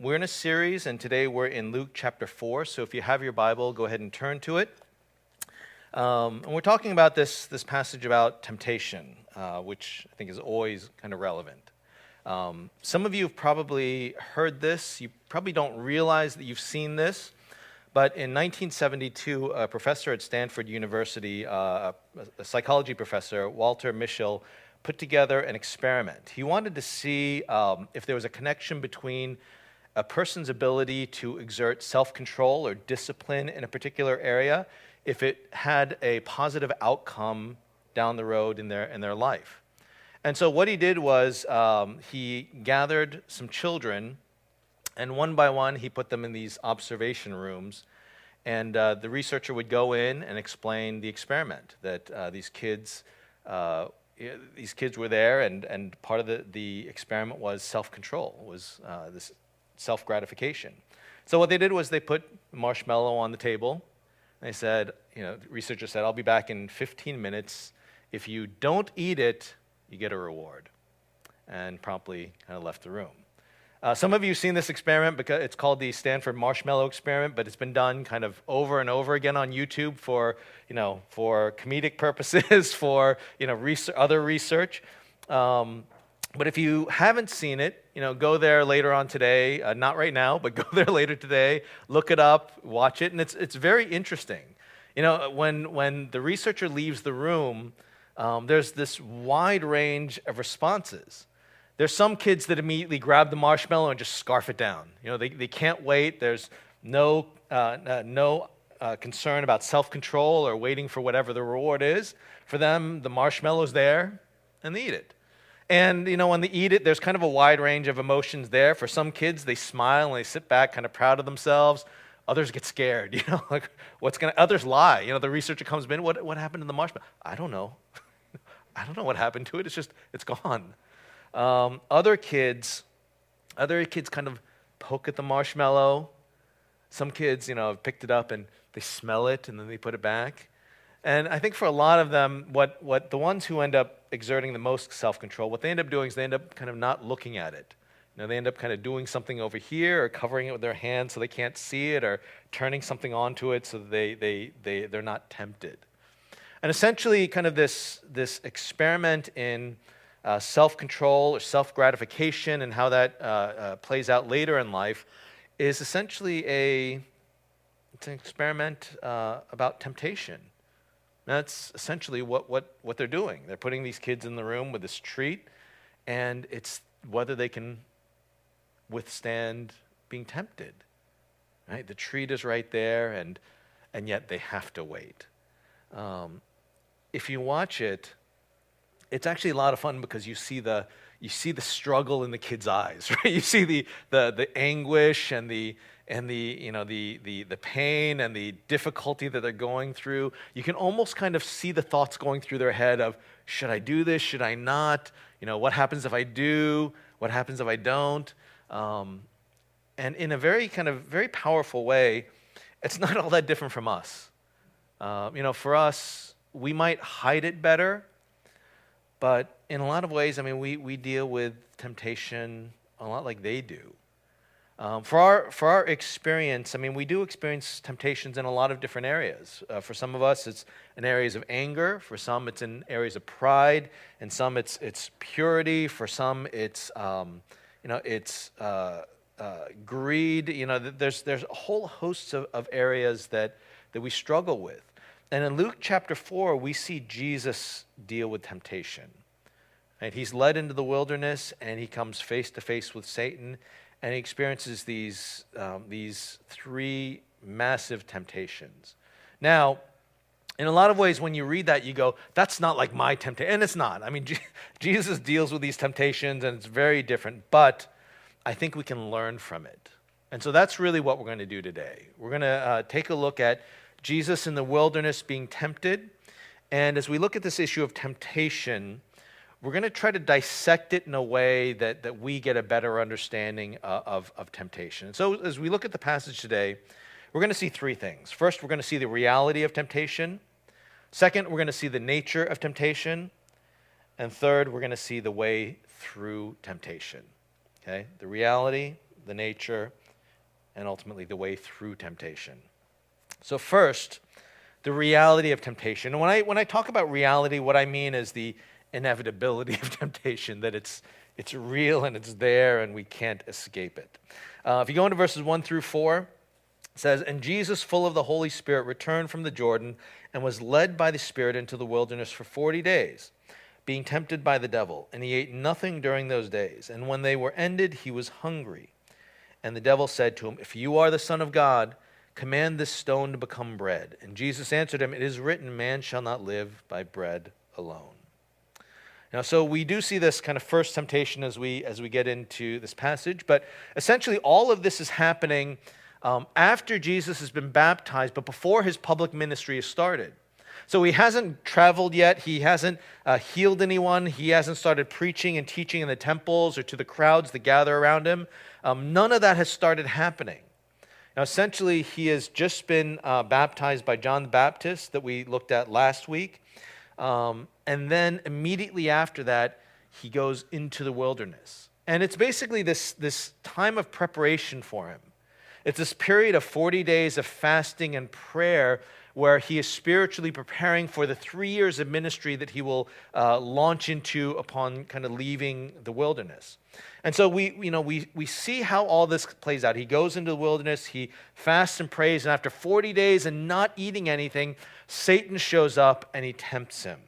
We're in a series, and today we're in Luke chapter 4. So if you have your Bible, go ahead and turn to it. And we're talking about this passage about temptation, which I think is always kind of relevant. Some of you have probably heard this. You probably don't realize that you've seen this. But in 1972, a professor at Stanford University, a psychology professor, Walter Mischel, put together an experiment. He wanted to see if there was a connection between a person's ability to exert self-control or discipline in a particular area, if it had a positive outcome down the road in their life. And so what he did was he gathered some children, and one by one he put them in these observation rooms, and the researcher would go in and explain the experiment, that these kids were there, and part of the experiment was self-control, was this self-gratification. So what they did was they put marshmallow on the table. They said, the researcher said, I'll be back in 15 minutes. If you don't eat it, you get a reward. And promptly kind of left the room. Some of you have seen this experiment because it's called the Stanford Marshmallow Experiment, but it's been done kind of over and over again on YouTube for comedic purposes, for other research. But if you haven't seen it, go there later on today. Not right now, but go there later today. Look it up, watch it, and it's very interesting. When the researcher leaves the room, there's this wide range of responses. There's some kids that immediately grab the marshmallow and just scarf it down. They can't wait. There's no concern about self-control or waiting for whatever the reward is. For them, the marshmallow's there, and they eat it. And, when they eat it, there's kind of a wide range of emotions there. For some kids, they smile and they sit back kind of proud of themselves. Others get scared, others lie. The researcher comes in, what happened to the marshmallow? I don't know. I don't know what happened to it. It's gone. Other kids kind of poke at the marshmallow. Some kids, have picked it up and they smell it and then they put it back. And I think for a lot of them, what the ones who end up exerting the most self-control, what they end up doing is they end up kind of not looking at it. They end up kind of doing something over here or covering it with their hands so they can't see it, or turning something onto it so that they're not tempted. And essentially kind of this experiment in self-control or self-gratification and how that plays out later in life is essentially it's an experiment about temptation. That's essentially what they're doing. They're putting these kids in the room with this treat, and it's whether they can withstand being tempted. Right? The treat is right there, and yet they have to wait. If you watch it, it's actually a lot of fun because you see the struggle in the kids' eyes, right? You see the anguish and the pain and the difficulty that they're going through. You can almost kind of see the thoughts going through their head of, should I do this? Should I not? What happens if I do? What happens if I don't? And in a very powerful way, it's not all that different from us. For us, we might hide it better, but in a lot of ways, we deal with temptation a lot like they do. For our experience, we do experience temptations in a lot of different areas. For some of us, it's in areas of anger. For some, it's in areas of pride. And some, it's purity. For some, it's greed. There's a whole host of areas that we struggle with. And in Luke chapter 4, we see Jesus deal with temptation. And he's led into the wilderness, and he comes face to face with Satan. And he experiences these three massive temptations. Now, in a lot of ways, when you read that, you go, that's not like my temptation. And it's not. Jesus deals with these temptations, and it's very different. But I think we can learn from it. And so that's really what we're going to do today. We're going to take a look at Jesus in the wilderness being tempted. And as we look at this issue of temptation, we're going to try to dissect it in a way that we get a better understanding of temptation. So as we look at the passage today, we're going to see three things. First, we're going to see the reality of temptation. Second, we're going to see the nature of temptation. And third, we're going to see the way through temptation. Okay? The reality, the nature, and ultimately the way through temptation. So first, the reality of temptation. And when I talk about reality, what I mean is the inevitability of temptation, that it's real and it's there and we can't escape it. If you go into verses 1 through 4, it says, "And Jesus, full of the Holy Spirit, returned from the Jordan and was led by the Spirit into the wilderness for 40 days, being tempted by the devil. And he ate nothing during those days. And when they were ended, he was hungry. And the devil said to him, 'If you are the Son of God, command this stone to become bread.' And Jesus answered him, 'It is written, man shall not live by bread alone.'" Now, so we do see this kind of first temptation as we get into this passage, but essentially all of this is happening after Jesus has been baptized, but before his public ministry has started. So he hasn't traveled yet. He hasn't healed anyone. He hasn't started preaching and teaching in the temples or to the crowds that gather around him. None of that has started happening. Now, essentially, he has just been baptized by John the Baptist that we looked at last week. And then immediately after that, he goes into the wilderness. And it's basically this time of preparation for him. It's this period of 40 days of fasting and prayer where he is spiritually preparing for the 3 years of ministry that he will launch into upon kind of leaving the wilderness. And so we see how all this plays out. He goes into the wilderness, he fasts and prays, and after 40 days and not eating anything, Satan shows up and he tempts him.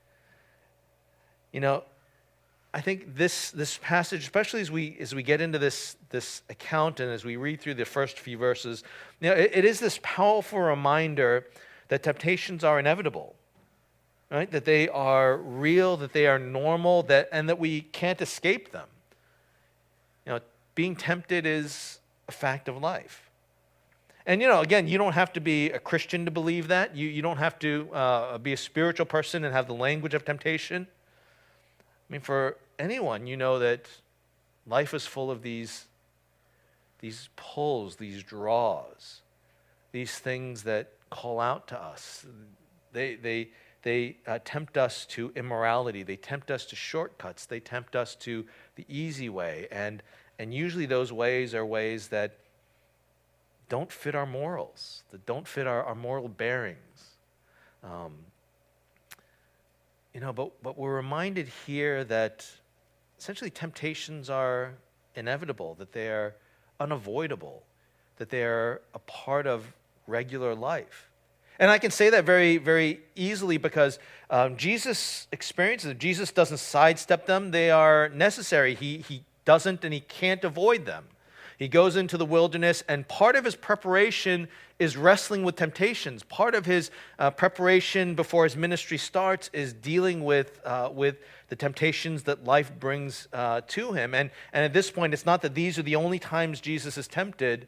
I think this passage, especially as we get into this account and as we read through the first few verses, it is this powerful reminder that temptations are inevitable, right? That they are real, that they are normal, and that we can't escape them. Being tempted is a fact of life. And, again, you don't have to be a Christian to believe that. You don't have to be a spiritual person and have the language of temptation. I mean, for anyone, you know that life is full of these pulls, these draws, these things that call out to us. They tempt us to immorality. They tempt us to shortcuts. They tempt us to the easy way. And usually those ways are ways that don't fit our morals, that don't fit our moral bearings. But we're reminded here that essentially temptations are inevitable, that they are unavoidable, that they are a part of regular life. And I can say that very, very easily because Jesus experiences them. Jesus doesn't sidestep them. They are necessary. He doesn't and he can't avoid them. He goes into the wilderness, and part of his preparation is wrestling with temptations. Part of his preparation before his ministry starts is dealing with the temptations that life brings to him. And at this point, it's not that these are the only times Jesus is tempted,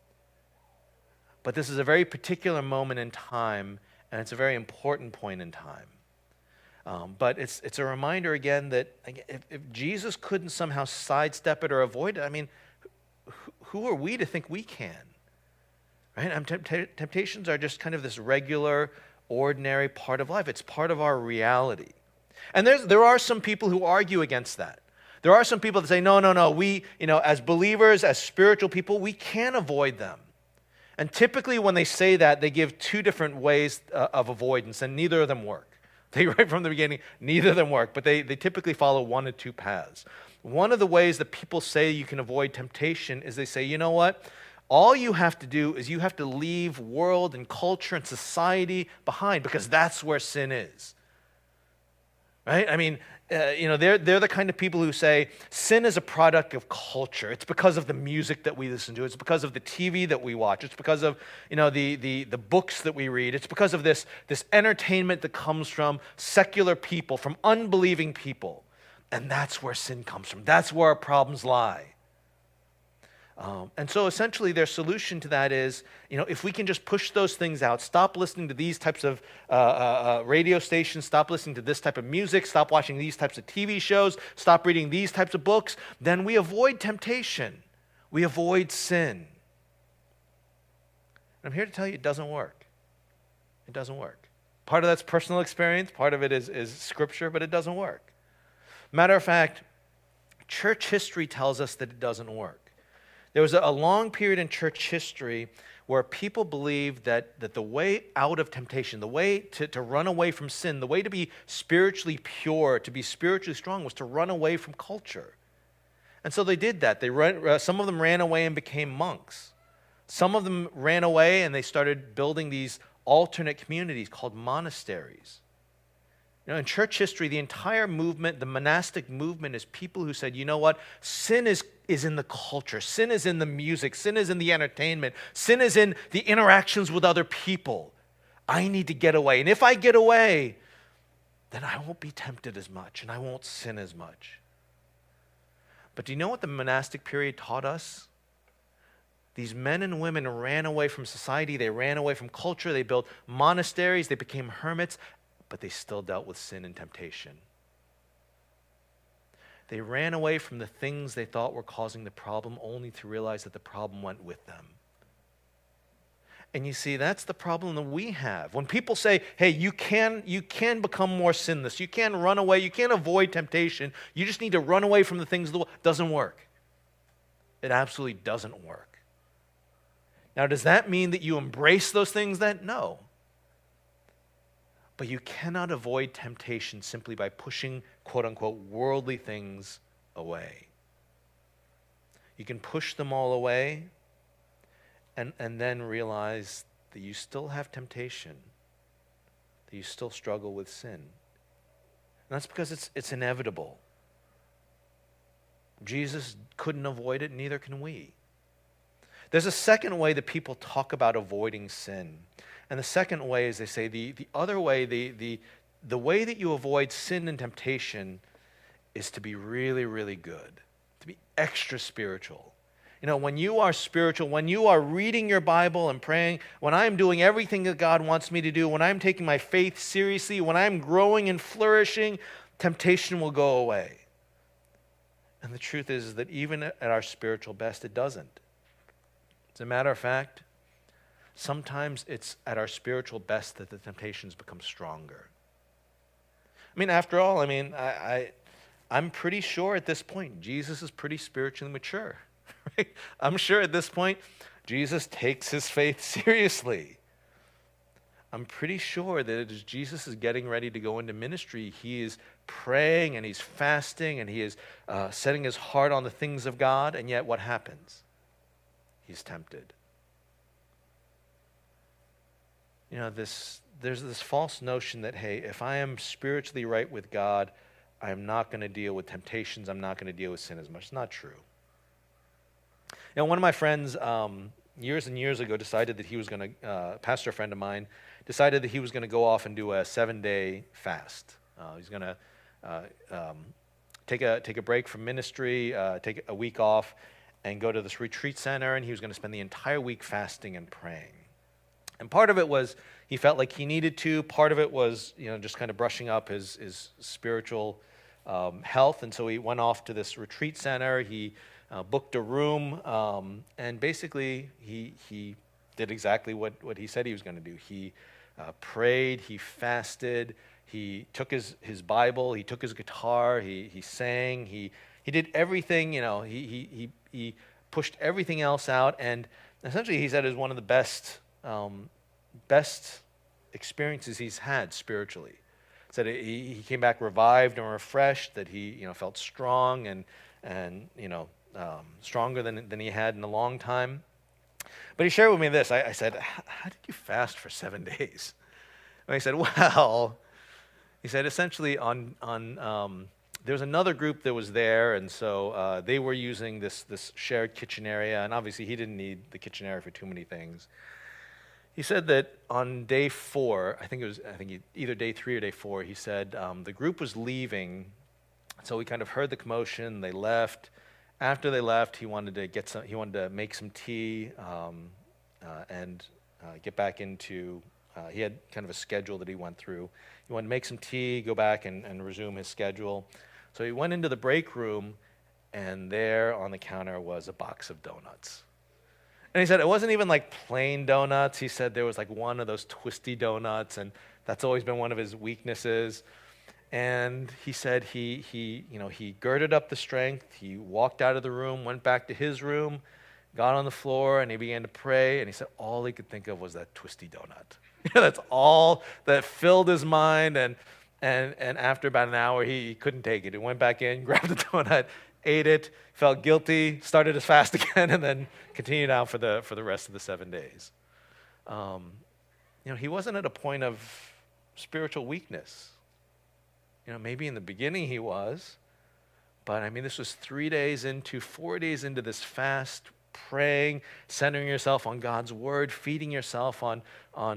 but this is a very particular moment in time, and it's a very important point in time. But it's a reminder again that if Jesus couldn't somehow sidestep it or avoid it, I mean, who are we to think we can? Right? Temptations are just kind of this regular, ordinary part of life. It's part of our reality. And there are some people who argue against that. There are some people that say, no, we, as believers, as spiritual people, we can't avoid them. And typically when they say that, they give two different ways of avoidance, and neither of them work. Right from the beginning, neither of them work, but they typically follow one of two paths. One of the ways that people say you can avoid temptation is they say, you know what? All you have to do is you have to leave world and culture and society behind because that's where sin is. Right? I mean, they're the kind of people who say sin is a product of culture. It's because of the music that we listen to. It's because of the TV that we watch. It's because of the books that we read. It's because of this entertainment that comes from secular people, from unbelieving people. And that's where sin comes from. That's where our problems lie. And so essentially their solution to that is, if we can just push those things out, stop listening to these types of radio stations, stop listening to this type of music, stop watching these types of TV shows, stop reading these types of books, then we avoid temptation. We avoid sin. And I'm here to tell you it doesn't work. It doesn't work. Part of that's personal experience, part of it is scripture, but it doesn't work. Matter of fact, church history tells us that it doesn't work. There was a long period in church history where people believed that the way out of temptation, the way to run away from sin, the way to be spiritually pure, to be spiritually strong, was to run away from culture. And so they did that. Some of them ran away and became monks. Some of them ran away and they started building these alternate communities called monasteries. In church history, the entire movement, the monastic movement, is people who said, you know what? Sin is in the culture. Sin is in the music. Sin is in the entertainment. Sin is in the interactions with other people. I need to get away. And if I get away, then I won't be tempted as much and I won't sin as much. But do you know what the monastic period taught us? These men and women ran away from society. They ran away from culture. They built monasteries. They became hermits. But they still dealt with sin and temptation. They ran away from the things they thought were causing the problem, only to realize that the problem went with them. And you see, that's the problem that we have. When people say, hey, you can become more sinless, you can run away, you can't avoid temptation, you just need to run away from the things of the world, it doesn't work. It absolutely doesn't work. Now, does that mean that you embrace those things then? No. But you cannot avoid temptation simply by pushing, quote unquote, worldly things away. You can push them all away and then realize that you still have temptation, that you still struggle with sin. And that's because it's inevitable. Jesus couldn't avoid it, neither can we. There's a second way that people talk about avoiding sin. And the second way is they say the other way, the way that you avoid sin and temptation is to be really, really good, to be extra spiritual. When you are spiritual, when you are reading your Bible and praying, when I'm doing everything that God wants me to do, when I'm taking my faith seriously, when I'm growing and flourishing, temptation will go away. And the truth is that even at our spiritual best, it doesn't. As a matter of fact, sometimes it's at our spiritual best that the temptations become stronger. After all, I'm pretty sure at this point, Jesus is pretty spiritually mature. Right? I'm sure at this point, Jesus takes his faith seriously. I'm pretty sure that as Jesus is getting ready to go into ministry, he is praying and he's fasting and he is setting his heart on the things of God, and yet what happens? He's tempted. There's this false notion that, hey, if I am spiritually right with God, I'm not going to deal with temptations, I'm not going to deal with sin as much. It's not true. One of my friends, years and years ago, decided that he was going to, a pastor friend of mine, decided that he was going to go off and do a 7-day fast. He's going to take a break from ministry, take a week off, and go to this retreat center, and he was going to spend the entire week fasting and praying. And part of it was he felt like he needed to. Part of it was, just kind of brushing up his spiritual health. And so he went off to this retreat center. He booked a room, and basically he did exactly what he said he was going to do. He prayed, he fasted, he took his Bible, he took his guitar, he sang, he did everything. He pushed everything else out, and essentially he said it was one of the best experiences he's had spiritually. Said he came back revived and refreshed, that he felt strong and stronger than he had in a long time. But he shared with me this. I said, how did you fast for 7 days? And he said, well, essentially there was another group that was there, and so they were using this shared kitchen area, and obviously he didn't need the kitchen area for too many things. He said that on day 4, either day 3 or day 4, he said the group was leaving, so we kind of heard the commotion. They left. After they left, he wanted to make some tea and get back into. He had kind of a schedule that he went through. He wanted to make some tea, go back and resume his schedule. So he went into the break room, and there on the counter was a box of donuts. And he said it wasn't even like plain donuts. He said there was like one of those twisty donuts, and that's always been one of his weaknesses. And he said he girded up the strength. He walked out of the room, went back to his room, got on the floor and he began to pray, and he said all he could think of was that twisty donut. That's all that filled his mind, and after about an hour, he couldn't take it. He went back in, grabbed the donut, ate it, felt guilty, started his fast again, and then continued out for the rest of the 7 days. He wasn't at a point of spiritual weakness. Maybe in the beginning he was, but this was 3 days into, 4 days into this fast, praying, centering yourself on God's word, feeding yourself on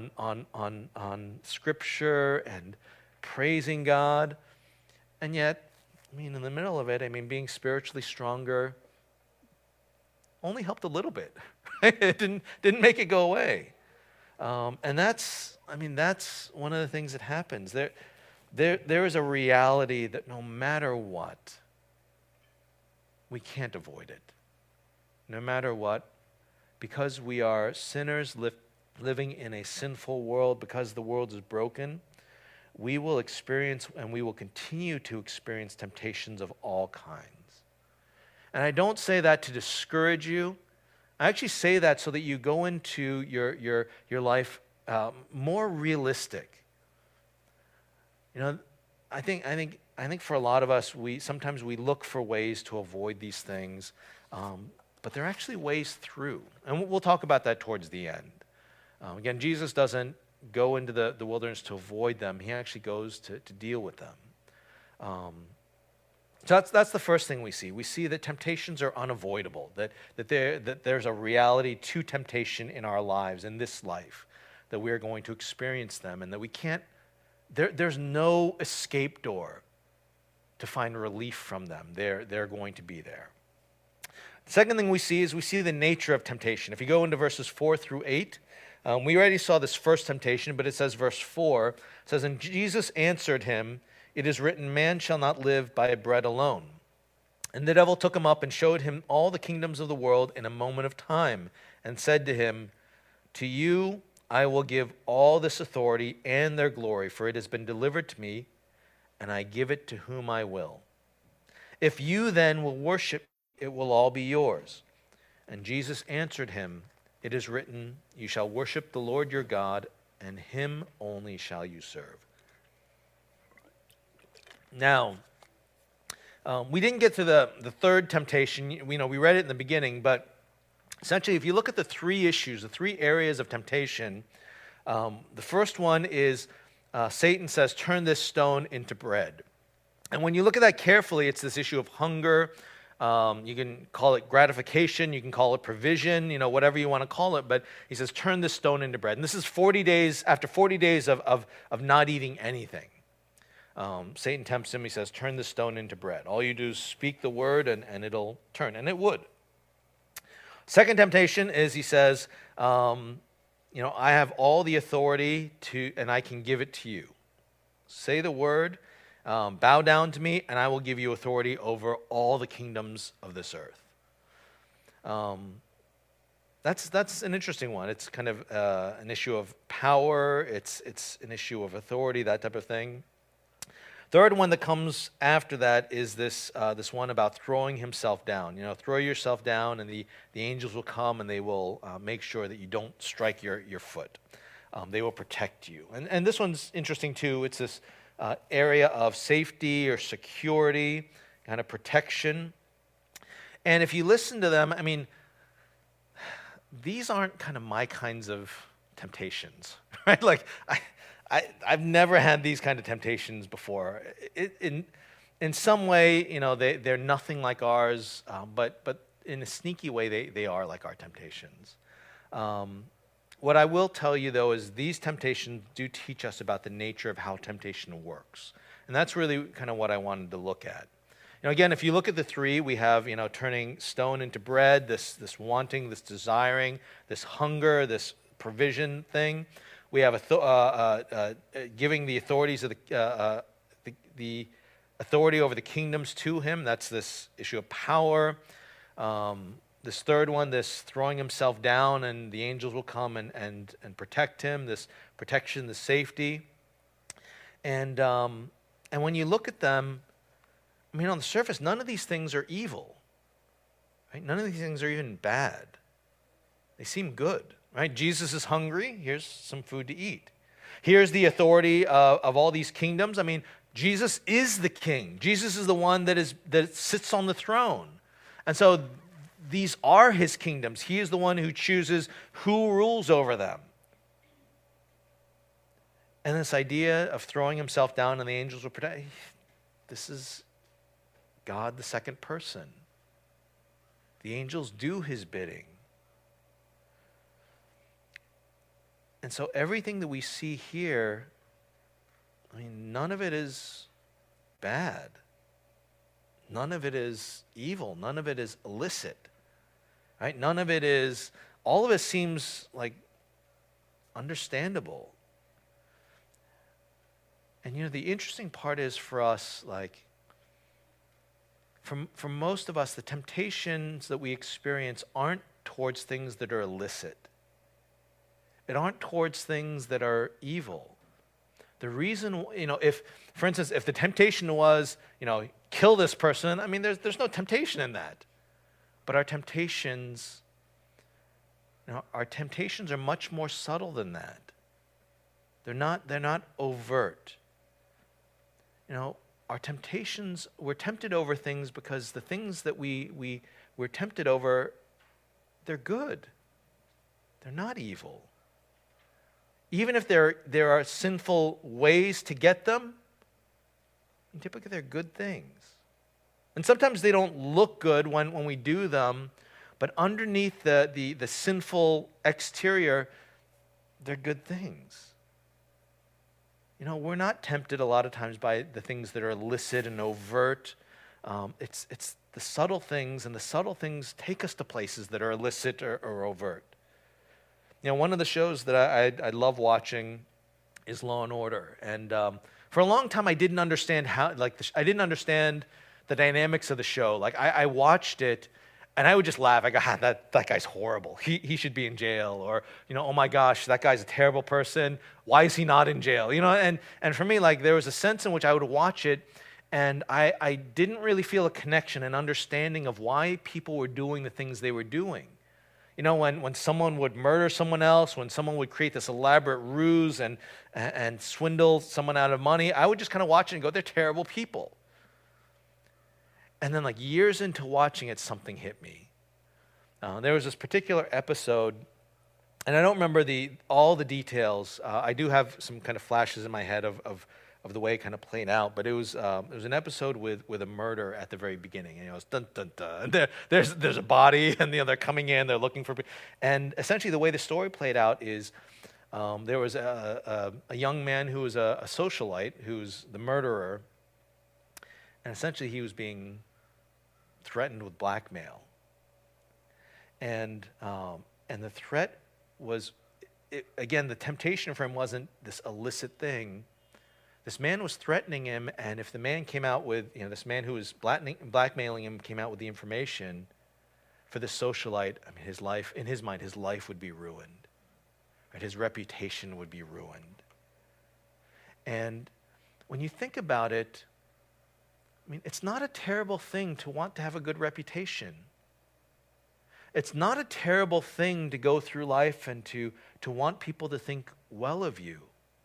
Scripture and praising God. And yet, in the middle of it, being spiritually stronger only helped a little bit. It didn't make it go away. And that's one of the things that happens. There is a reality that no matter what, we can't avoid it. No matter what, because we are sinners living in a sinful world, because the world is broken, we will experience and we will continue to experience temptations of all kinds. And I don't say that to discourage you. I actually say that so that you go into your life more realistic. I think for a lot of us, sometimes we look for ways to avoid these things, but there are actually ways through, and we'll talk about that towards the end. Again, Jesus doesn't go into the wilderness to avoid them; he actually goes to deal with them. So that's the first thing we see. We see that temptations are unavoidable. That there's a reality to temptation in our lives, in this life, that we are going to experience them, and that we can't. There's no escape door to find relief from them. They're going to be there. The second thing we see is the nature of temptation. If you go into verses 4 through 8, we already saw this first temptation, but it says, verse 4, it says, "And Jesus answered him, 'It is written, man shall not live by bread alone.' And the devil took him up and showed him all the kingdoms of the world in a moment of time, and said to him, 'To you I will give all this authority and their glory, for it has been delivered to me, and I give it to whom I will. If you then will worship, it will all be yours.' And Jesus answered him, 'It is written, you shall worship the Lord your God, and him only shall you serve.'" Now, we didn't get to the third temptation. We read it in the beginning, but essentially, if you look at the three issues, the three areas of temptation, the first one is Satan says, "Turn this stone into bread." And when you look at that carefully, it's this issue of hunger. You can call it gratification, you can call it provision, whatever you want to call it. But he says, "Turn this stone into bread." And this is 40 days, after 40 days of not eating anything. Satan tempts him, he says, "Turn this stone into bread. All you do is speak the word and it'll turn." And it would. Second temptation is he says, "I have all the authority and I can give it to you. Say the word, bow down to me, and I will give you authority over all the kingdoms of this earth." That's an interesting one. It's kind of an issue of power. It's an issue of authority, that type of thing. Third one that comes after that is this one about throwing himself down. Throw yourself down, and the angels will come, and they will make sure that you don't strike your foot. They will protect you. And this one's interesting too. It's this area of safety or security, kind of protection. And if you listen to them, these aren't kind of my kinds of temptations, right? Like, I've never had these kind of temptations before. In some way, they're nothing like ours, but in a sneaky way, they are like our temptations. What I will tell you, though, is these temptations do teach us about the nature of how temptation works. And that's really kind of what I wanted to look at. Again, if you look at the three, we have, turning stone into bread, this wanting, this desiring, this hunger, this provision thing. We have giving the authorities of the authority over the kingdoms to him. That's this issue of power. This third one, this throwing himself down, and the angels will come and protect him. This protection, this safety. And when you look at them, on the surface, none of these things are evil. Right? None of these things are even bad. They seem good, right? Jesus is hungry. Here's some food to eat. Here's the authority of all these kingdoms. I mean, Jesus is the king. Jesus is the one that sits on the throne. And so these are his kingdoms. He is the one who chooses who rules over them. And this idea of throwing himself down and the angels will protect, this is God, the second person. The angels do his bidding. And so everything that we see here, I mean, none of it is bad. None of it is evil. None of it is illicit. Right? None of it is, all of it seems like understandable. And the interesting part is for us, like, for most of us, the temptations that we experience aren't towards things that are illicit. It aren't towards things that are evil. The reason, if, for instance, if the temptation was, kill this person, I mean, there's no temptation in that. But our temptations are much more subtle than that. They're not overt. Our temptations, we're tempted over things because the things that we're tempted over, they're good. They're not evil. Even if there are sinful ways to get them, typically they're good things. And sometimes they don't look good when we do them, but underneath the sinful exterior, they're good things. We're not tempted a lot of times by the things that are illicit and overt. It's the subtle things, and the subtle things take us to places that are illicit or overt. One of the shows that I love watching is Law and Order, and for a long time I didn't understand I didn't understand the dynamics of the show. Like I watched it, and I would just laugh. I go, that guy's horrible. He should be in jail, or oh my gosh, that guy's a terrible person. Why is he not in jail? And for me, like there was a sense in which I would watch it, and I didn't really feel a connection and understanding of why people were doing the things they were doing. When someone would murder someone else, when someone would create this elaborate ruse and swindle someone out of money, I would just kind of watch it and go, they're terrible people. And then like years into watching it, something hit me. There was this particular episode, and I don't remember all the details. I do have some kind of flashes in my head of the way it kind of played out, but it was an episode with a murder at the very beginning. It's dun dun dun. There's a body, and they're coming in, they're looking for, and essentially the way the story played out is there was a young man who was a socialite, who's the murderer, and essentially he was being threatened with blackmail, and the threat was, again, the temptation for him wasn't this illicit thing. This man was threatening him, and if the man came out with, this man who was blackmailing him came out with the information, for this socialite, I mean, his life, in his mind, his life would be ruined. Right? His reputation would be ruined. And when you think about it, I mean, it's not a terrible thing to want to have a good reputation. It's not a terrible thing to go through life and to want people to think well of you.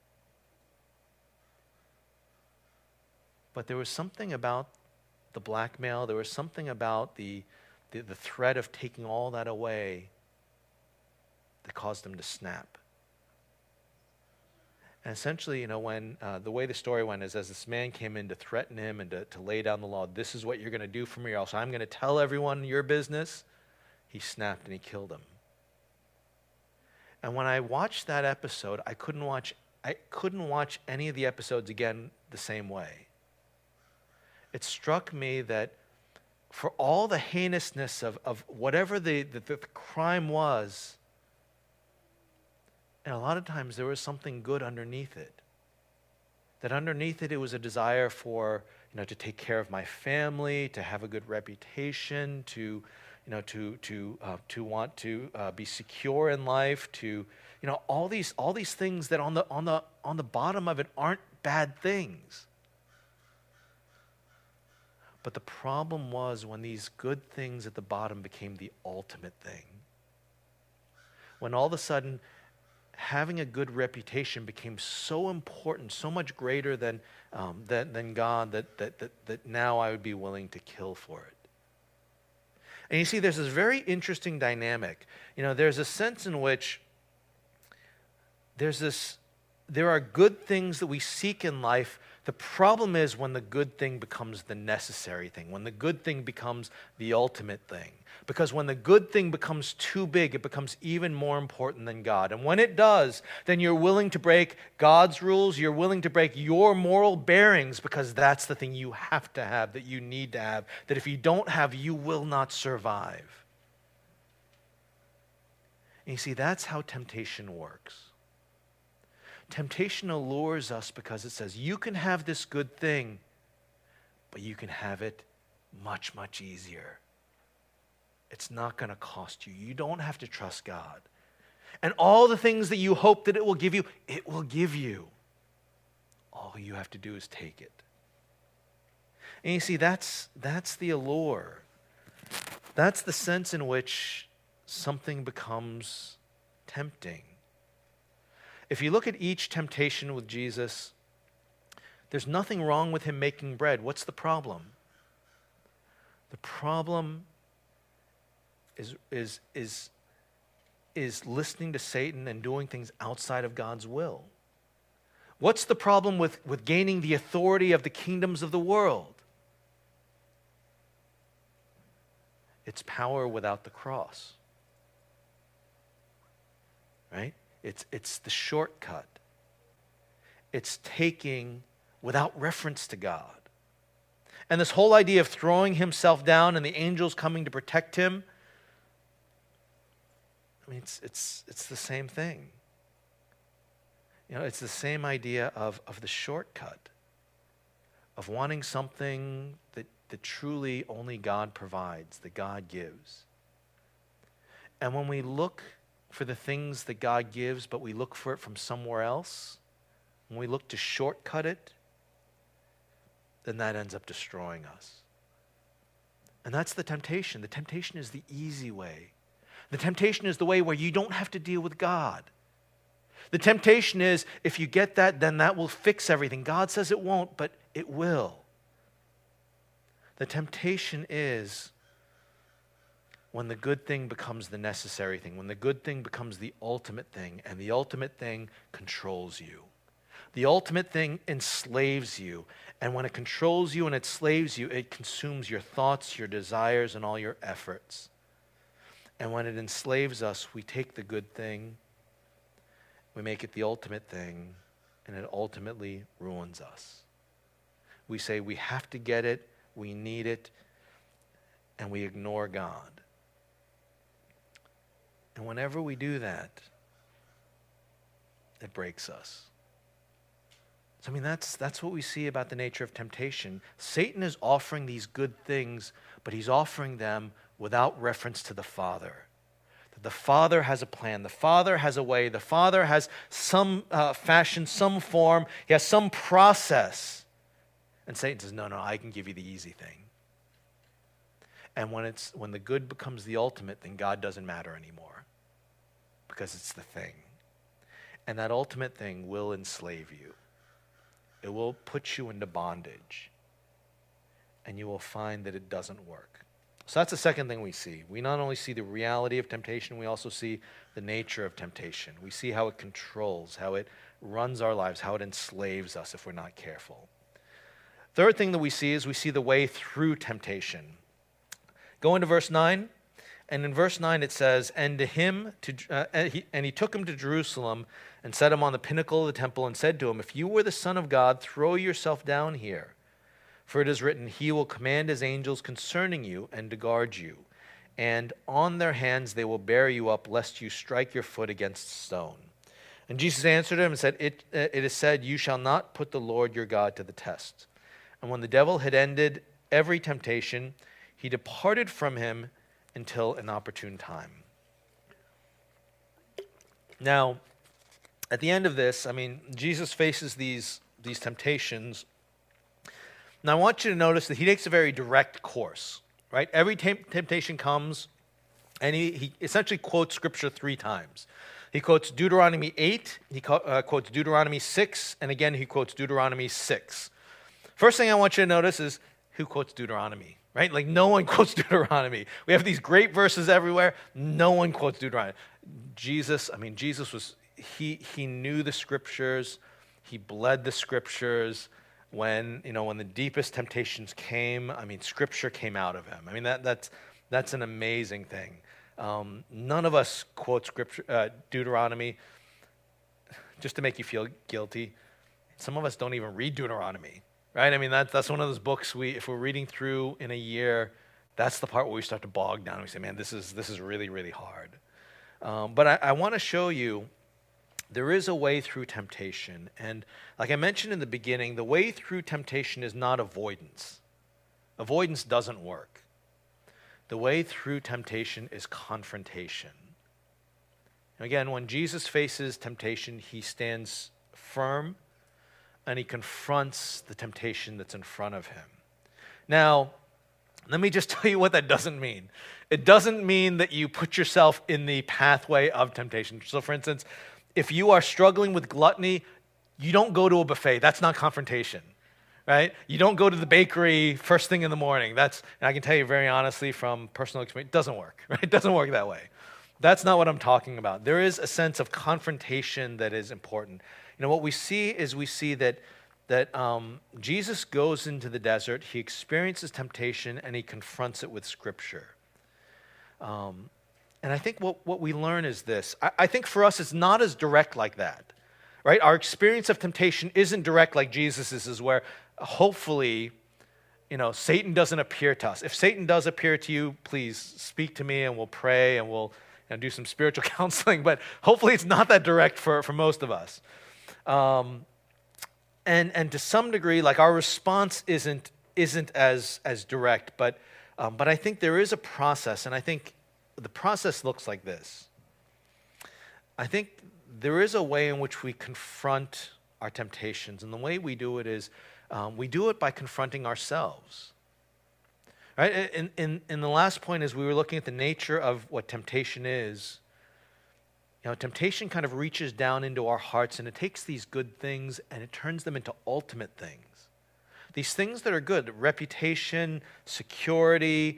But there was something about the blackmail, there was something about the threat of taking all that away that caused him to snap. And essentially, when the way the story went is, as this man came in to threaten him and to lay down the law, this is what you're going to do for me, or else I'm going to tell everyone your business, he snapped and he killed him. And when I watched that episode, I couldn't watch any of the episodes again the same way. It struck me that for all the heinousness of whatever the crime was, and a lot of times there was something good underneath it. That underneath it, it was a desire for, to take care of my family, to have a good reputation, to want to be secure in life, to, all these things that on the bottom of it aren't bad things. But the problem was when these good things at the bottom became the ultimate thing. when all of a sudden having a good reputation became so important, so much greater than God, that now I would be willing to kill for it. And you see, there's this very interesting dynamic. There's a sense in which there are good things that we seek in life. The problem is when the good thing becomes the necessary thing, when the good thing becomes the ultimate thing. Because when the good thing becomes too big, it becomes even more important than God. And when it does, then you're willing to break God's rules, you're willing to break your moral bearings, because that's the thing you have to have, that you need to have, that if you don't have, you will not survive. And you see, that's how temptation works. Temptation allures us because it says, you can have this good thing, but you can have it much, much easier. It's not going to cost you. You don't have to trust God. And all the things that you hope that it will give you. All you have to do is take it. And you see, that's the allure. That's the sense in which something becomes tempting. If you look at each temptation with Jesus, there's nothing wrong with him making bread. What's the problem? The problem is listening to Satan and doing things outside of God's will. What's the problem with gaining the authority of the kingdoms of the world? It's power without the cross. Right? It's the shortcut. It's taking without reference to God. And this whole idea of throwing himself down and the angels coming to protect him, I mean, it's the same thing. It's the same idea of the shortcut, of wanting something that truly only God provides, that God gives. And when we look for the things that God gives, but we look for it from somewhere else, when we look to shortcut it, then that ends up destroying us. And that's the temptation. The temptation is the easy way. The temptation is the way where you don't have to deal with God. The temptation is, if you get that, then that will fix everything. God says it won't, but it will. The temptation is when the good thing becomes the necessary thing, when the good thing becomes the ultimate thing, and the ultimate thing controls you. The ultimate thing enslaves you, and when it controls you and it slaves you, it consumes your thoughts, your desires, and all your efforts. And when it enslaves us, we take the good thing, we make it the ultimate thing, and it ultimately ruins us. We say we have to get it, we need it, and we ignore God. And whenever we do that, it breaks us. So I mean, that's what we see about the nature of temptation. Satan is offering these good things, but he's offering them without reference to the Father. The Father has a plan. The Father has a way. The Father has some fashion, some form. He has some process. And Satan says, no, I can give you the easy thing. And when the good becomes the ultimate, then God doesn't matter anymore, because it's the thing. And that ultimate thing will enslave you. It will put you into bondage. And you will find that it doesn't work. So that's the second thing we see. We not only see the reality of temptation, we also see the nature of temptation. We see how it controls, how it runs our lives, how it enslaves us if we're not careful. Third thing that we see is we see the way through temptation. Go into verse 9, and in verse 9 it says, and he took him to Jerusalem and set him on the pinnacle of the temple and said to him, if you were the Son of God, throw yourself down here. For it is written, he will command his angels concerning you and to guard you. And on their hands they will bear you up, lest you strike your foot against a stone. And Jesus answered him and said, it is said, you shall not put the Lord your God to the test. And when the devil had ended every temptation, he departed from him until an opportune time. Now, at the end of this, I mean, Jesus faces these temptations. Now, I want you to notice that he takes a very direct course, right? Every temptation comes, And he essentially quotes Scripture 3 times. He quotes Deuteronomy 8, he quotes Deuteronomy 6, and again he quotes Deuteronomy 6. First thing I want you to notice is who quotes Deuteronomy, right? Like no one quotes Deuteronomy. We have these great verses everywhere. No one quotes Deuteronomy. Jesus was, he knew the Scriptures. He bled the Scriptures. When the deepest temptations came, Scripture came out of him. That's an amazing thing. None of us quote Scripture, Deuteronomy, just to make you feel guilty. Some of us don't even read Deuteronomy, right? That's one of those books if we're reading through in a year, that's the part where we start to bog down. We say, man, this is really, really hard. But I want to show you there is a way through temptation. And like I mentioned in the beginning, the way through temptation is not avoidance. Avoidance doesn't work. The way through temptation is confrontation. Again, when Jesus faces temptation, he stands firm and he confronts the temptation that's in front of him. Now, let me just tell you what that doesn't mean. It doesn't mean that you put yourself in the pathway of temptation. So for instance, if you are struggling with gluttony, you don't go to a buffet. That's not confrontation, right? You don't go to the bakery first thing in the morning. And I can tell you very honestly from personal experience, it doesn't work, right? It doesn't work that way. That's not what I'm talking about. There is a sense of confrontation that is important. What we see that Jesus goes into the desert, he experiences temptation, and he confronts it with Scripture. And I think what we learn is this. I think for us, it's not as direct like that, right? Our experience of temptation isn't direct like Jesus's, is where hopefully, Satan doesn't appear to us. If Satan does appear to you, please speak to me and we'll pray and we'll do some spiritual counseling. But hopefully it's not that direct for most of us. And to some degree, like our response isn't as direct. But I think there is a process, and I think the process looks like this. I think there is a way in which we confront our temptations, and the way we do it is we do it by confronting ourselves. Right? In the last point, as we were looking at the nature of what temptation is, temptation kind of reaches down into our hearts, and it takes these good things and it turns them into ultimate things. These things that are good, reputation, security,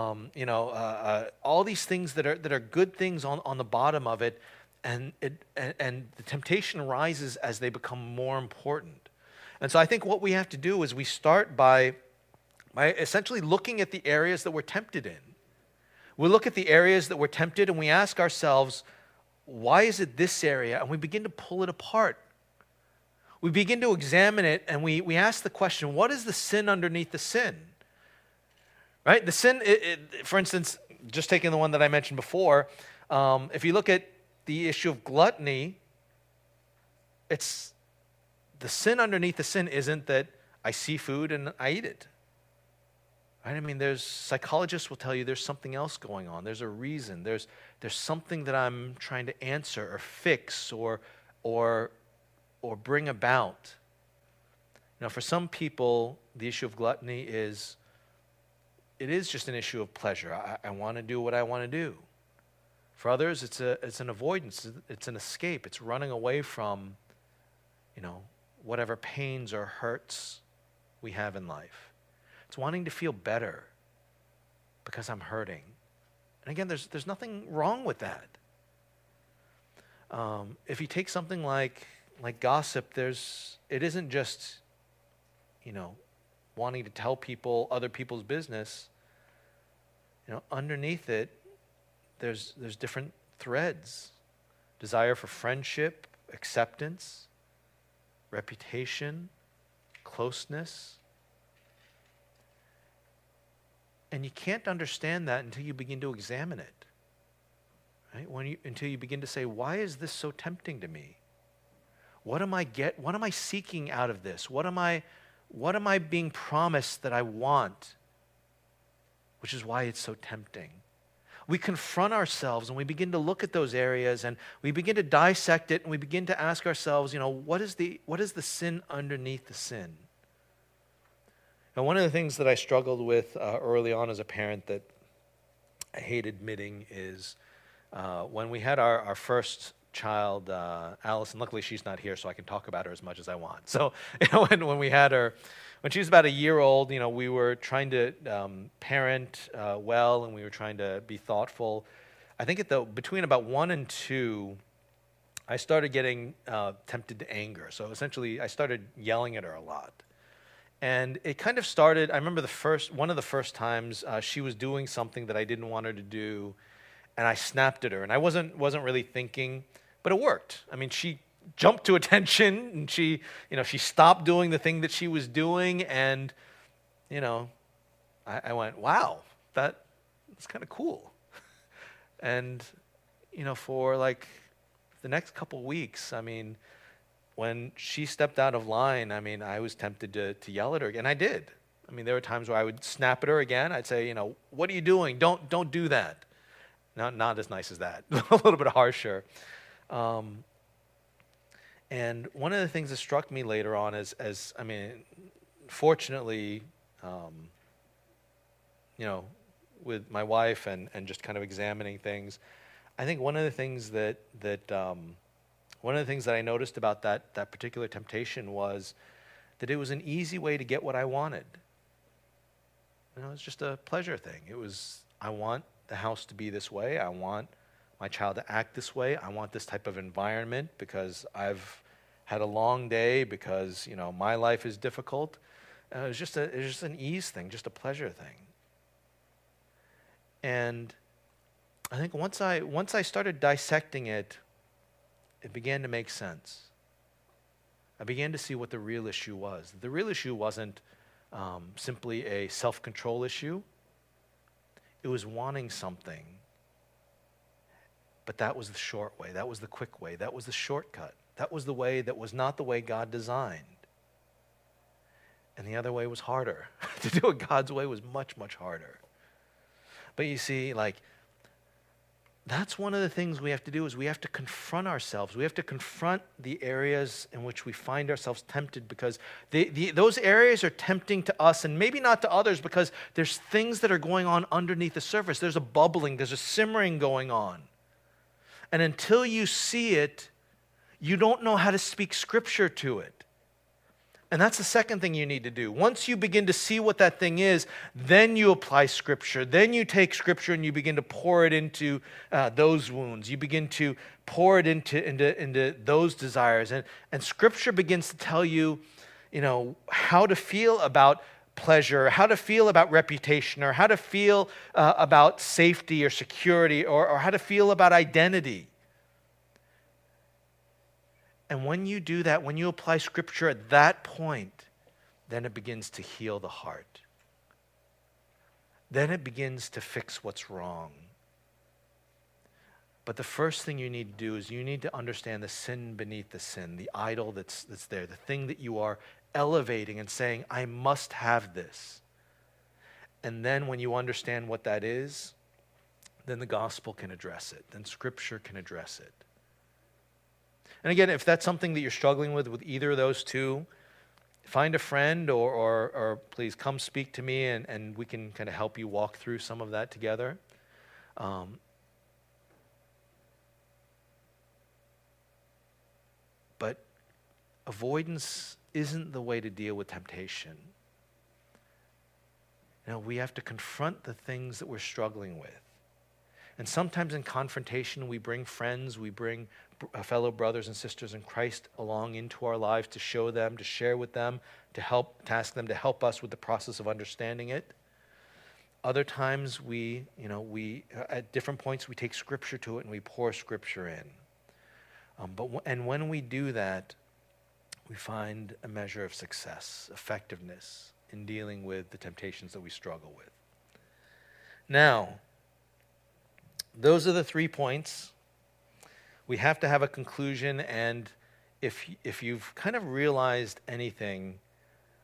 all these things that are good things on the bottom of it, and the temptation rises as they become more important. And so I think what we have to do is we start by essentially looking at the areas that we're tempted in. We look at the areas that we're tempted and we ask ourselves, why is it this area? And we begin to pull it apart. We begin to examine it and we ask the question, what is the sin underneath the sin? Right? The sin, for instance, just taking the one that I mentioned before, if you look at the issue of gluttony, it's the sin underneath the sin isn't that I see food and I eat it. Right? There's psychologists will tell you there's something else going on. There's a reason. There's something that I'm trying to answer or fix or bring about. For some people, the issue of gluttony is just an issue of pleasure. I want to do what I want to do. For others, it's an avoidance. It's an escape. It's running away from, whatever pains or hurts we have in life. It's wanting to feel better because I'm hurting. And again, there's nothing wrong with that. If you take something like gossip, it isn't just, wanting to tell people other people's business. Underneath it, there's different threads. Desire for friendship, acceptance, reputation, closeness. And you can't understand that until you begin to examine it. Right? Until you begin to say, why is this so tempting to me? What am I seeking out of this? What am I being promised that I want? Which is why it's so tempting. We confront ourselves and we begin to look at those areas and we begin to dissect it and we begin to ask ourselves, what is the sin underneath the sin? Now, one of the things that I struggled with early on as a parent that I hate admitting is when we had our first child, Allison. Luckily, she's not here, so I can talk about her as much as I want. So, when we had her, when she was about a year old, we were trying to parent well, and we were trying to be thoughtful. I think between about 1 and 2, I started getting tempted to anger. So essentially, I started yelling at her a lot. And it kind of started, I remember one of the first times she was doing something that I didn't want her to do, and I snapped at her. And I wasn't really thinking, but it worked. I mean, she jumped to attention, and she stopped doing the thing that she was doing, and, I went, wow, that's kind of cool. And, for like the next couple weeks, I mean, when she stepped out of line, I mean, I was tempted to yell at her, and I did. I mean, there were times where I would snap at her again. I'd say, what are you doing? Don't do that. Not as nice as that, a little bit harsher. And one of the things that struck me later on as I mean, fortunately, with my wife and just kind of examining things, I think one of the things that I noticed about that particular temptation was that it was an easy way to get what I wanted. It's just a pleasure thing. It was, I want the house to be this way. I want my child to act this way. I want this type of environment because I've had a long day, because my life is difficult. It was just an ease thing, just a pleasure thing. And I think once I started dissecting it, it began to make sense. I began to see what the real issue was. The real issue wasn't simply a self-control issue. It was wanting something. But that was the short way. That was the quick way. That was the shortcut. That was the way that was not the way God designed. And the other way was harder. To do it God's way was much, much harder. But you see, that's one of the things we have to do, is we have to confront ourselves. We have to confront the areas in which we find ourselves tempted, because those areas are tempting to us and maybe not to others, because there's things that are going on underneath the surface. There's a bubbling, there's a simmering going on. And until you see it, you don't know how to speak Scripture to it. And that's the second thing you need to do. Once you begin to see what that thing is, then you apply Scripture. Then you take Scripture and you begin to pour it into those wounds. You begin to pour it into those desires. And Scripture begins to tell you, how to feel about pleasure, how to feel about reputation, or how to feel about safety or security, or how to feel about identity. And when you do that, when you apply Scripture at that point, then it begins to heal the heart. Then it begins to fix what's wrong. But the first thing you need to do is you need to understand the sin beneath the sin, the idol that's there, the thing that you are elevating and saying, I must have this. And then when you understand what that is, then the gospel can address it. Then Scripture can address it. And again, if that's something that you're struggling with either of those two, find a friend or please come speak to me, and we can kind of help you walk through some of that together. But avoidance isn't the way to deal with temptation. We have to confront the things that we're struggling with. And sometimes in confrontation, we bring friends, we bring fellow brothers and sisters in Christ along into our lives to show them, to share with them, to ask them to help us with the process of understanding it. Other times we at different points we take Scripture to it and we pour Scripture in. And when we do that, we find a measure of success, effectiveness in dealing with the temptations that we struggle with. Now, those are the 3 points. We have to have a conclusion, and if you've kind of realized anything,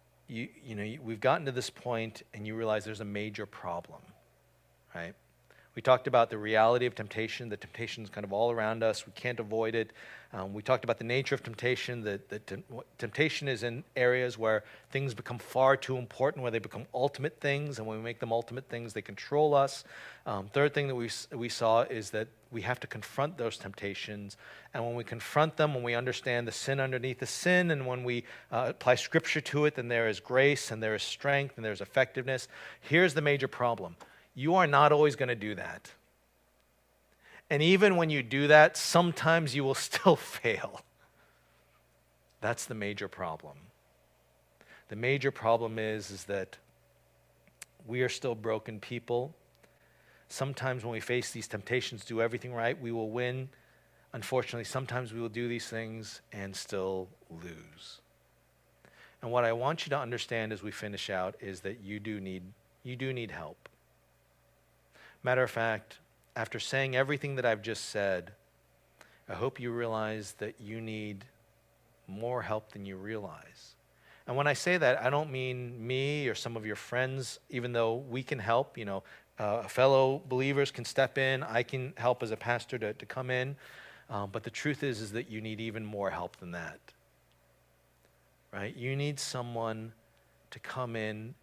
we've gotten to this point and you realize there's a major problem, right? We talked about the reality of temptation. The temptation is kind of all around us. We can't avoid it. We talked about the nature of temptation. That temptation is in areas where things become far too important, where they become ultimate things, and when we make them ultimate things, they control us. Third thing that we saw is that we have to confront those temptations, and when we confront them, when we understand the sin underneath the sin, and when we apply Scripture to it, then there is grace, and there is strength, and there's effectiveness. Here's the major problem. You are not always going to do that. And even when you do that, sometimes you will still fail. That's the major problem. The major problem is that we are still broken people. Sometimes when we face these temptations, do everything right, we will win. Unfortunately, sometimes we will do these things and still lose. And what I want you to understand as we finish out is that you do need help. Matter of fact, after saying everything that I've just said, I hope you realize that you need more help than you realize. And when I say that, I don't mean me or some of your friends, even though we can help. Fellow believers can step in. I can help as a pastor to come in. But the truth is that you need even more help than that. Right? You need someone to come in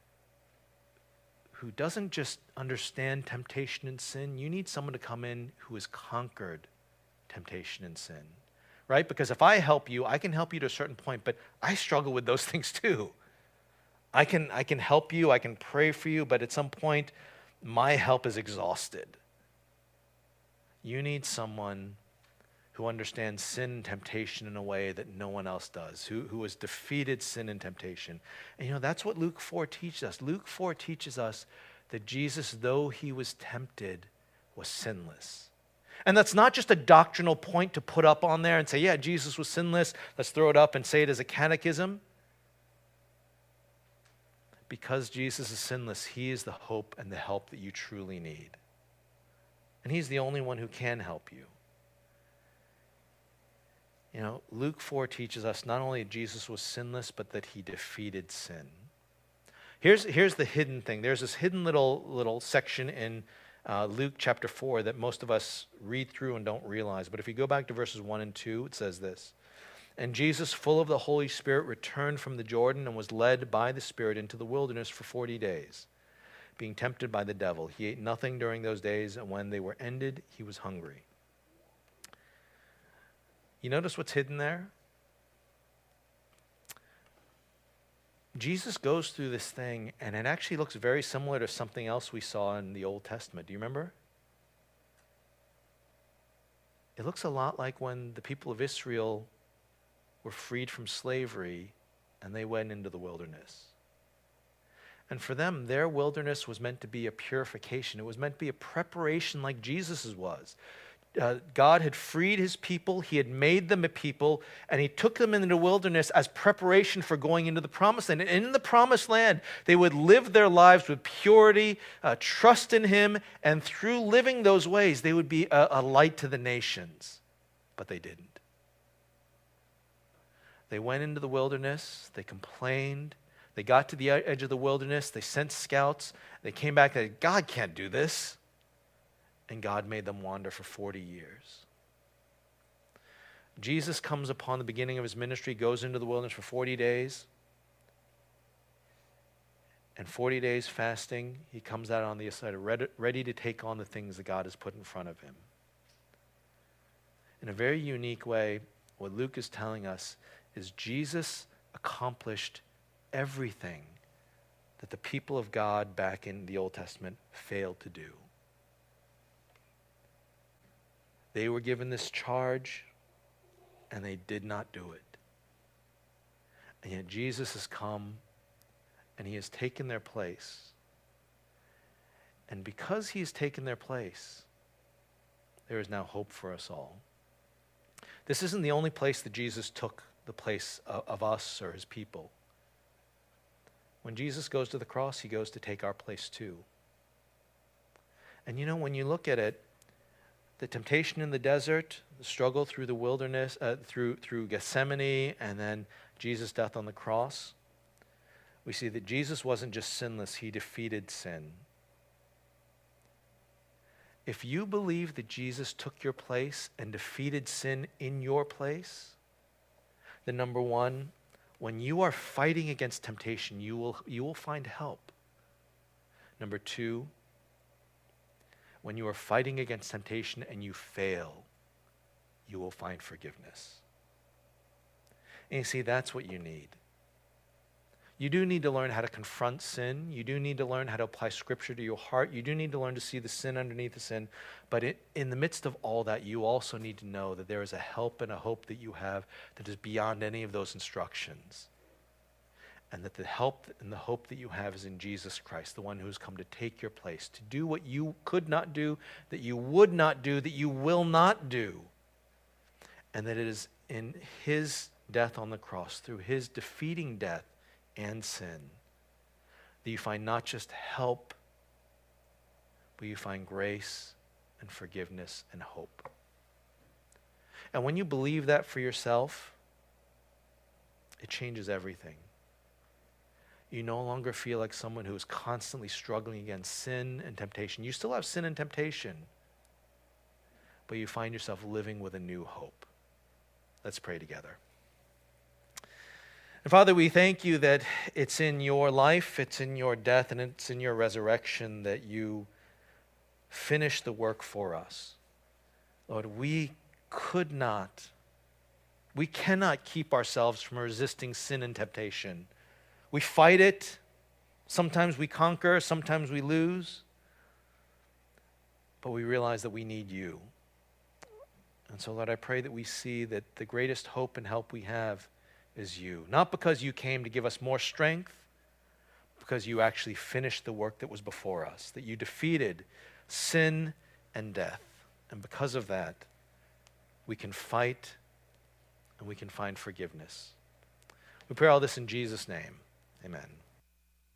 who doesn't just understand temptation and sin. You need someone to come in who has conquered temptation and sin, right? Because if I help you, I can help you to a certain point, but I struggle with those things too. I can help you, I can pray for you, but at some point, my help is exhausted. You need someone who understands sin and temptation in a way that no one else does, who has defeated sin and temptation. And that's what Luke 4 teaches us. Luke 4 teaches us that Jesus, though he was tempted, was sinless. And that's not just a doctrinal point to put up on there and say, yeah, Jesus was sinless, let's throw it up and say it as a catechism. Because Jesus is sinless, he is the hope and the help that you truly need. And he's the only one who can help you. Luke 4 teaches us not only that Jesus was sinless, but that he defeated sin. Here's the hidden thing. There's this hidden little section in Luke chapter 4 that most of us read through and don't realize. But if you go back to verses 1 and 2, it says this. And Jesus, full of the Holy Spirit, returned from the Jordan and was led by the Spirit into the wilderness for 40 days, being tempted by the devil. He ate nothing during those days, and when they were ended, he was hungry. You notice what's hidden there? Jesus goes through this thing, and it actually looks very similar to something else we saw in the Old Testament. Do you remember? It looks a lot like when the people of Israel were freed from slavery and they went into the wilderness. And for them, their wilderness was meant to be a purification. It was meant to be a preparation like Jesus's was. God had freed his people, he had made them a people, and he took them into the wilderness as preparation for going into the promised land. And in the promised land, they would live their lives with purity, trust in him, and through living those ways, they would be a light to the nations. But they didn't. They went into the wilderness, they complained, they got to the edge of the wilderness, they sent scouts, they came back and said, God can't do this. And God made them wander for 40 years. Jesus comes upon the beginning of his ministry, goes into the wilderness for 40 days. And 40 days fasting, he comes out on the other side ready to take on the things that God has put in front of him. In a very unique way, what Luke is telling us is Jesus accomplished everything that the people of God back in the Old Testament failed to do. They were given this charge, and they did not do it. And yet Jesus has come, and he has taken their place. And because he has taken their place, there is now hope for us all. This isn't the only place that Jesus took the place of us or his people. When Jesus goes to the cross, he goes to take our place too. And when you look at it, the temptation in the desert, the struggle through the wilderness, through Gethsemane, and then Jesus' death on the cross, we see that Jesus wasn't just sinless, he defeated sin. if you believe that Jesus took your place and defeated sin in your place, then number one, when you are fighting against temptation, you will find help. Number two, when you are fighting against temptation and you fail, you will find forgiveness. And you see, that's what you need. You do need to learn how to confront sin. You do need to learn how to apply Scripture to your heart. You do need to learn to see the sin underneath the sin. But in the midst of all that, you also need to know that there is a help and a hope that you have that is beyond any of those instructions. And that the help and the hope that you have is in Jesus Christ, the one who has come to take your place, to do what you could not do, that you would not do, that you will not do. And that it is in his death on the cross, through his defeating death and sin, that you find not just help, but you find grace and forgiveness and hope. And when you believe that for yourself, it changes everything. You no longer feel like someone who is constantly struggling against sin and temptation. You still have sin and temptation, but you find yourself living with a new hope. Let's pray together. And Father, we thank you that it's in your life, it's in your death, and it's in your resurrection that you finish the work for us. Lord, we cannot keep ourselves from resisting sin and temptation. We fight it. Sometimes we conquer, sometimes we lose. But we realize that we need you. And so, Lord, I pray that we see that the greatest hope and help we have is you. Not because you came to give us more strength, because you actually finished the work that was before us, that you defeated sin and death. And because of that, we can fight and we can find forgiveness. We pray all this in Jesus' name. Amen.